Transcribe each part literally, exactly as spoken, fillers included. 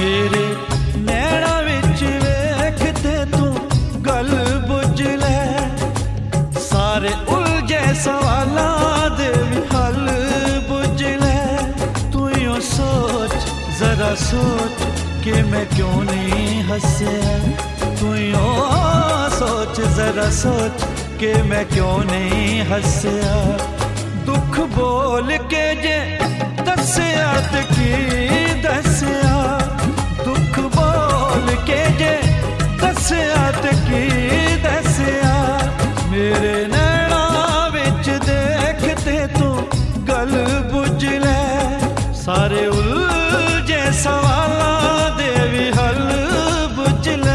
मेरे नैना विच वेख ते तू गल बुझ ले, सारे उलझे सवालां दे भी हल बुझ ले। तू यो सोच जरा सोच कि मैं क्यों नहीं हंसया, तू यो सोच जरा सोच कि मैं क्यों नहीं हंसया। दुख बोल के जे दस्या ते की दस्या, दुख बोल के जे दस्या ते की दस्या। मेरे नैना विच देखते तू गल बुझ ले, सारे उलझे सवालां दे भी हल बुझ ले।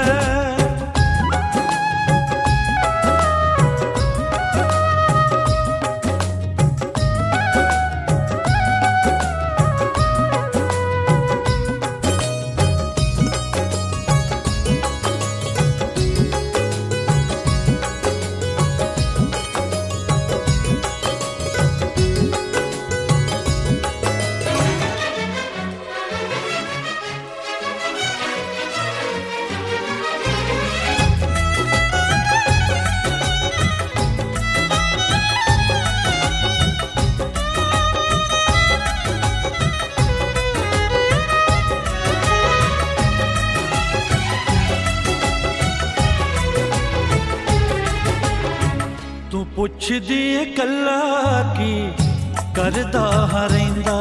पुछदी ए कल्ला की करदा रहिंदा,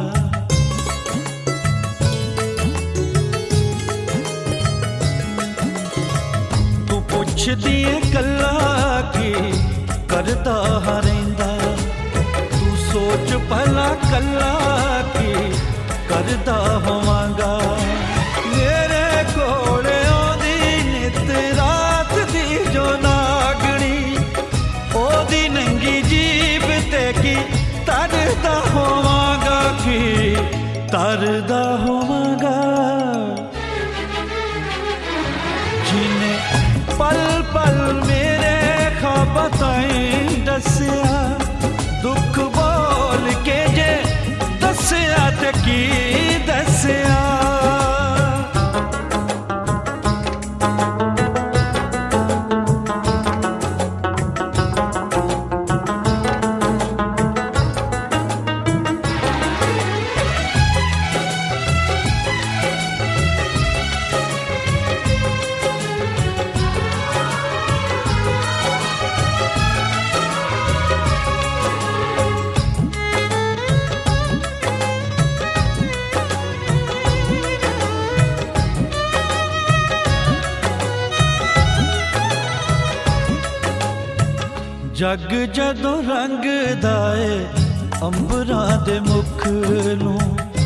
तू पुछदी ए कल्ला की करदा रहिंदा। तू सोच भला कल्ला की करदा होवांगा। मेरे कोले आंदी नित रात दी जो नागणी, ओदी नंगी जीब ते की तरदा होवांगा, की तरदा होवांगा। जिन्हें पल पल मेरे ख्वाब ताईं दस्या, दुख बोल के जे दस्या ते की दस्या। जग जदों रंगदा ए अंबरां दे मुख नूं,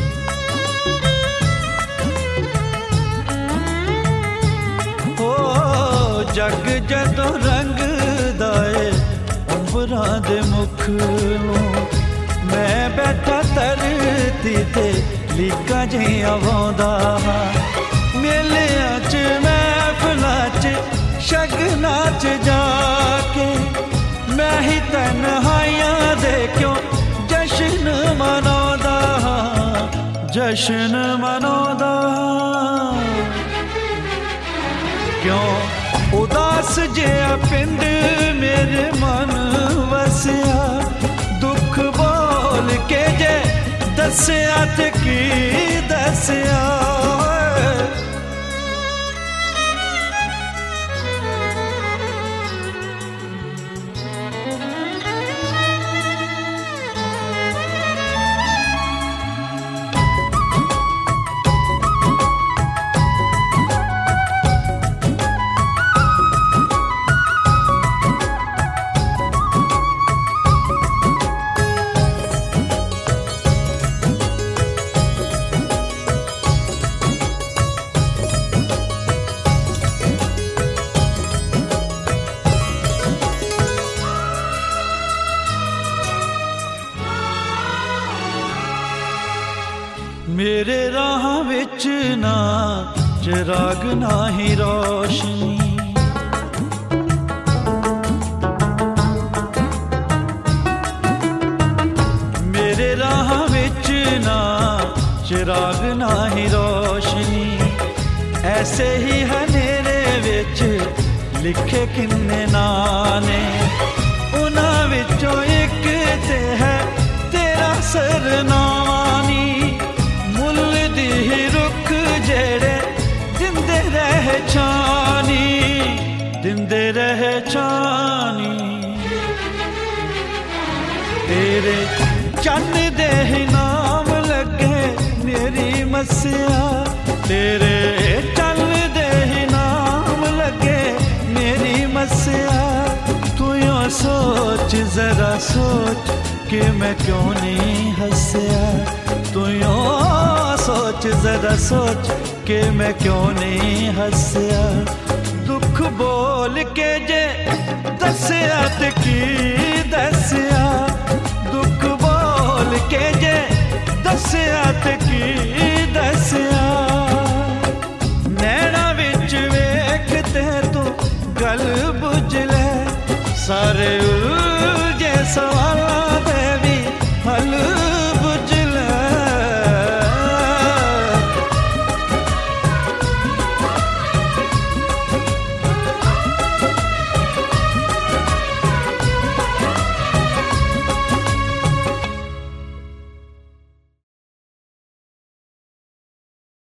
ओ जग जदों रंगदा ए अंबरां दे मुख नूं। मैं बैठा धरती ते लीकां जिहियां वाउंदा, मेलियां च महफिलां च शगनां च जाके मैं ही तन्हाइयां दे क्यों जश्न मनाउंदा, जश्न मनाउंदा। क्यों उदास जिहा पिंड मेरे मन वसिया, दुख बोल के जे दस्या ते की दस्या। मेरे राह विच ना चिराग ना ही रोशनी, मेरे राह विच ना चिराग ना ही रोशनी ऐसे ही है मेरे विच लिखे किन्ने नाने उन्हां विचों एक ते है तेरा सरनानी मुल दी रुख जेड़े दिंदे रह छानी दिंदे रह छानी तेरे चन्न दे ही नाम लगे मेरी मसिया तेरे चन्न दे ही नाम लगे मेरी मसिया तू यो सोच जरा सोच कि मैं क्यों नहीं हंसया तू यो सोच जरा सोच कि मैं क्यों नहीं हंसया दुख बोल के जे दसया ते की दसया दुख बोल के जे दसया